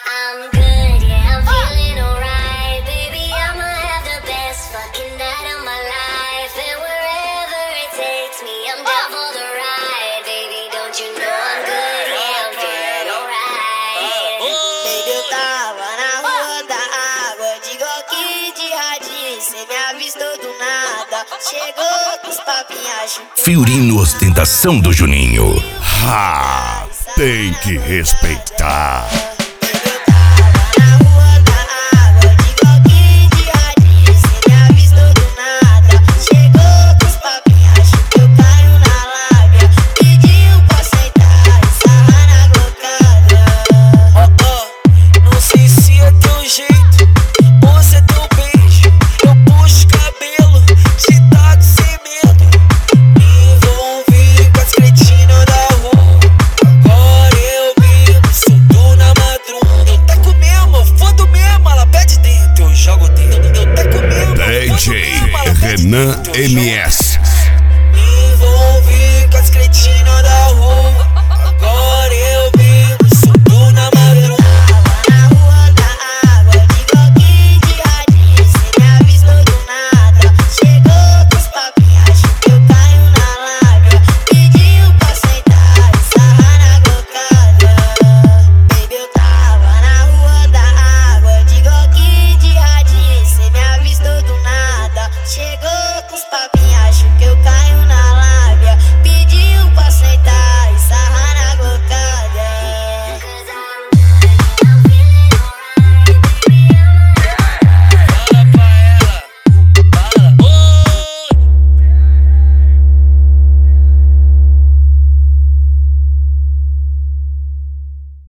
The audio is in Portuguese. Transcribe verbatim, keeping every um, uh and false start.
I'm good, yeah, I'm feeling alright. Baby, I'ma have the best fucking night of my life. And wherever it takes me, I'm down for the ride. Baby, don't you know I'm good, yeah, I'm feeling alright. Baby, eu tava na rua da água, de Glock de radinho, cê me avistou do nada. Chegou com os papinhos. Fiorino ostentação do Juninho. Ha! Tem que respeitar. D J Renan M S